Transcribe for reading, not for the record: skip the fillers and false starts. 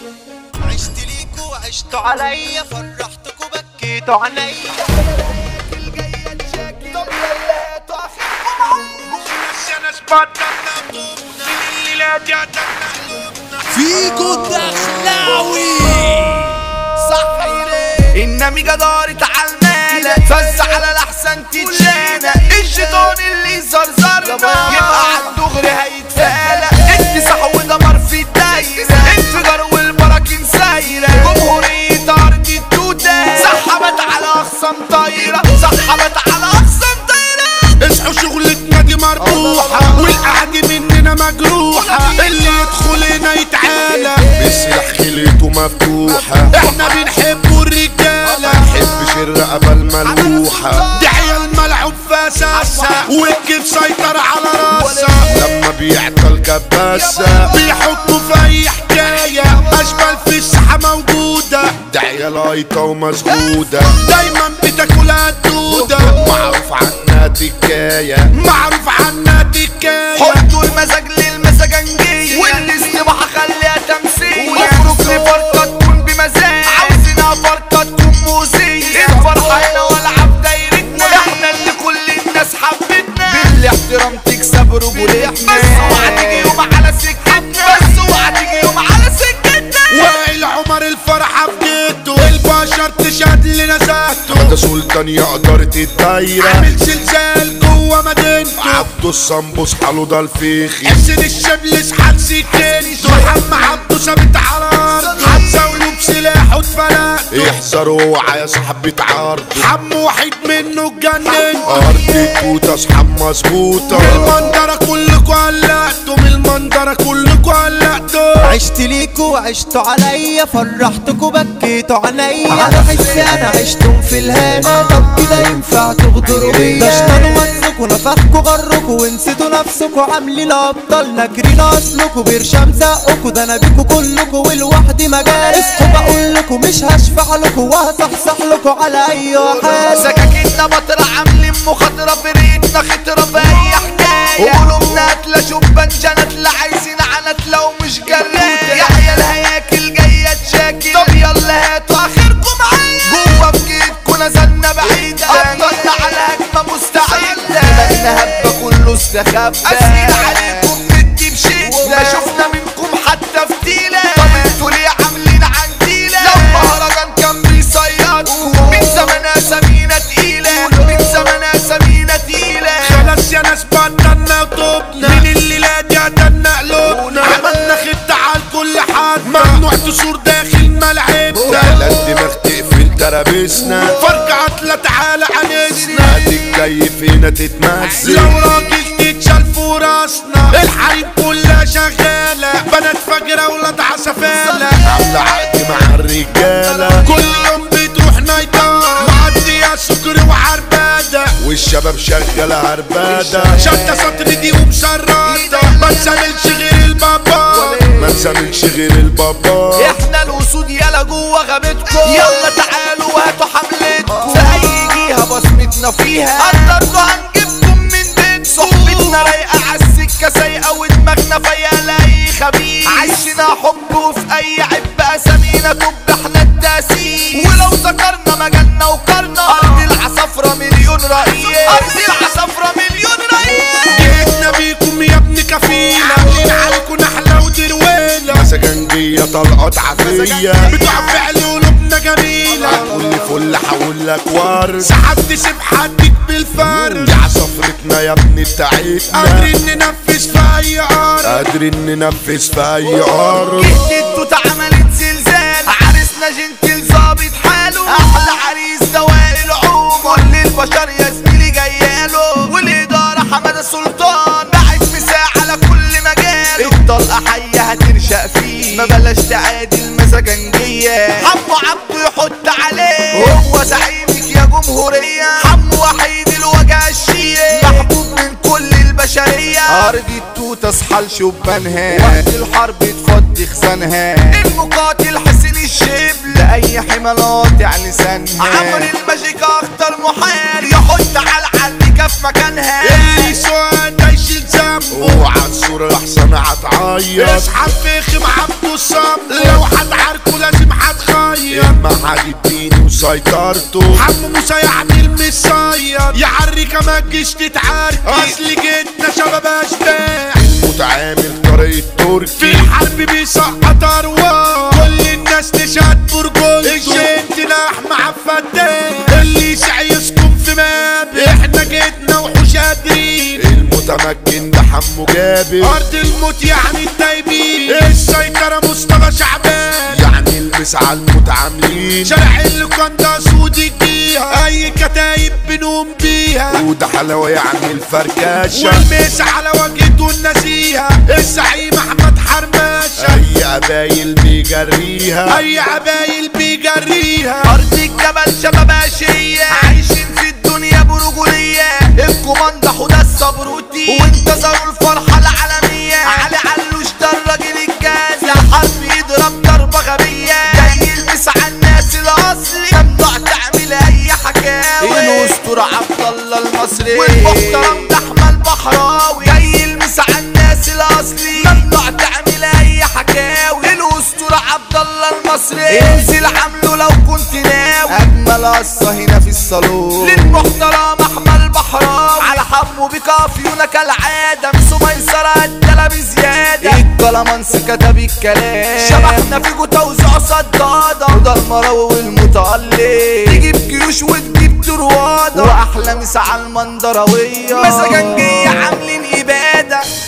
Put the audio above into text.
عشت ليكوا وعشتوا عليا، فرحتكوا بكيتوا عليا. الجاية تشاكي طب يلاتوا اخركم عيا. السنة سبطلنا قلوبنا من الليلات يعتقنا قلوبنا. فيكو الدخلاوي صح يلي النمي جدارت عالمالة، فز على الأحسن تتشانى. الشيطان اللي زرزرنا يبقى عالدغري هيتفالى. اكتساح ودمر في الدايرة، انفجار والبراكين سايرة. جمهورية أرض التوتة سحبت على أخصام طايرة، سحبت على أخصام طايرة. اصحوا شغلتنا دي مربوحة والقعد مننا مجروحة. اللي يدخل هنا يتعالى بالسلاح خليته مفتوحة. احنا بنحبوا الرجالة منحبش الرقبة الملوحة. دي عيال ملعوب فساسة والكيف سيطر على راسها. لما بيعطل كباسة بيحطوا في اي حكاية. اشبال في الساحة موجودة، دي عيال هايطة ومسجودة. دايما بتاكلها الدودة، معروف عنها تكاية، معروف عنها تكاية. حطوا المزاج للمزاجنجية، والاستباحة خليها تمثيل. افرك لفرقة تكون بمزاج، عاوزينها فرقة تكون موزية. الفرحة هنا والعب دايرتنا، احنا اللي كل الناس حبتنا. بالاحترام تكسب رجولتنا، بس اوعى تيجي يوم على سكتنا، بس اوعى تيجي يوم على سكتنا. وائل عمر الفرحة في جيته، البشر تشهد لنا ذاته. ده سلطان يا قدرة الدايرة، عامل زلزال جوه مدينته. عبده الصنبوس حاله ده الفيخي، حسن الشبل سحال سكينته. محمد عبده ثابت على ارضه، هتزاوله بسلاحه اتفلقته. يحذروا اوعى يا صاحبي تعارضه، حمو وحيد منه اتجننت. ارض التوتة اصحاب مظبوطة، من المنظرة كلكوا قلقتوا، من المنظرة كلكوا قلقتوا. عشت ليكوا وعشتوا عليا، فرحتكوا بكيتوا عليا. على حسي انا عشتم في الهنا، طب كده ينفع تغدروا بيا؟ ده اشتنوا منكوا نفخكوا غركوا، ونسيتوا نفسكوا عاملين ابطال. ناكرين اصلكوا برشام زقكوا، ده انا بيكوا كلكوا والوحدي مجال. اصحوا بقولكوا مش هشفع لكوا، وهصحصح لكوا على اي حال. سكاكيننا بطرة عاملين مخاطرة، فرقتنا خطرة في اي حكاية. قلوبنا قتلة شبان جنت، لا عايزين عنت لو مش جراية. يا عيال هياكل جاية تشاكل، طب يلا هاتوا اخركم معايا. جوا بجيبكوا نزلنا بعيدة، افضلنا على هجمة مستعدة. دماغنا هبة كله استخبى، اسئلة عليكم ندي بشدة. ما شفنا منكم حتى فتيلة، طب انتوا ليه عاملين عنديلة؟ لو مهرجان كان بيصيدكوا من زمان اسامينا تقيلة، من زمان اسامينا تقيلة. خلاص يا ناس بطلنا وطوبنا، من الليلة دي قتلنا قلوبنا. عملنا خطة على كل حد، ممنوع تصور داخل ملعبنا. لا الدماغ تقفل ترابيسنا، فرق عطلة تعالى عنسنا. هتتكيف هنا تتمزج، لو راجل تتشال فوق راسنا. الحريم كلها شغالة، بنات فجرة ولاد عسفالة. عاملة عقد مع الرجالة، كل يوم بتروح نايتة. معدية سكر وعربادة، والشباب شغالة عربادة. شدة سطر دي ومشرطة، ما تساملش غير البابا، ما تساملش غير البابا. احنا الاسود يالا جوا غابتكم، يلا تعالوا وهاتوا حملتكم. في اي جهة بصمتنا فيها، قدرتوا هنجيبكم من بيتكم. صحبتنا رايقة عالسكة سايقة، ودماغنا فيا لاي خبيث. عايشنا حب وفي اي عب اسامينا طب احنا التاسيس. ولو ذكرنا مجالنا وقرنا، ارض العصافرة مليون رئيس، ارض العصافرة مليون رئيس. جيتنا بيكم يا ابن كفيلة، عاملين عليكم نحلة ودرويلة. مسجنجية طلقات عافية، بتوع فعل قلوبنا جميلة. كل فل حولك ورد، سحبت سبحتك بالفرد. دي عصفرتنا يا ابن بتاعتنا، قادرين ننفذ في اي ارض، قادرين ننفذ في اي ارض. جهة التوتة عملت زلزال، عريسنا جنتل ظابط حاله. احلى عريس ده وائل عمر، كل البشر يا زميلي جاياله. والادارة حمادة سلطان، باعت مساحة على كل مجال. الطلقة حية هتنشأ فيه، ما بلاش تعادي المزاجنجية. حمو عبده يحط عليه، هو زعيمك يا جمهورية. حمو وحيد الوجع الشيء، محبوب من كل البشرية. أرض التوتة اصحى لشبانها، وقت الحرب تفضي خزانها. المقاتل حسين الشبل، لأي حمل قاطع لسانها. عمر الماجيك أخطر محال، يحط على العليكة في مكانها. اللي سؤال يشيل ذنبه، اوعى الصورة لحسن هتعيط. اسحب فخم عبده الصم، لو هتعيط وسيطرته. حمو موسى يعني المصيد يعري كما تجيش تتعارك، اصل جيتنا شباب اشباح المتعامل طريق تركي في الحرب بيسقط ارواح، كل الناس تشهد برجولته. الجنت مع الفتاح اللي يسعى يسكن في ماب، احنا جيتنا وحوش قادرين. المتمكن ده حمو جابر، ارض الموت يعني التايبين. السيطرة مصطفى شعبان يعني المس على المتعاملين. شارع اللقان ده سود الجيها، اي كتايب بنقوم بيها. وده حلاوة يعني الفركاشة، والمس على وجهته النزيهة. الزعيم احمد حرماشة، اي عبايل بيجريها، اي عبايل بيجريها. ارض الجبل شباب عشية عايشين في الدنيا برجولية. الكوماندا حوده الصبروتي وانتظروا الفرحة العالمية. علي علوش ده الراجل الجاز، الحرب يضرب ضربة غبية. جاي يلمس على الناس الاصلي، ممنوع تعمل اي حكاوي. الاسطورة عبد الله المصري والمحترم ده احمد البحراوي. جاي يلمس على الناس الاصلي، ممنوع تعمل اي حكاوي. الاسطورة عبد الله المصري انزل عامله لو كنت ناوي. اجمل قصة هنا في الصالون للمحترم احمد البحراوي. على حمو بكافيونا كالعادة، مسو ميسرة الدلا بزيادة. الكلامانس كتب الكلام، شبحنا فيكو توزيع صدادة. وده المراوي والمتألق، تجيب جيوش وتجيب تروادة. واحلى مسا على المندراوية، مسجنجية عاملين ابادة.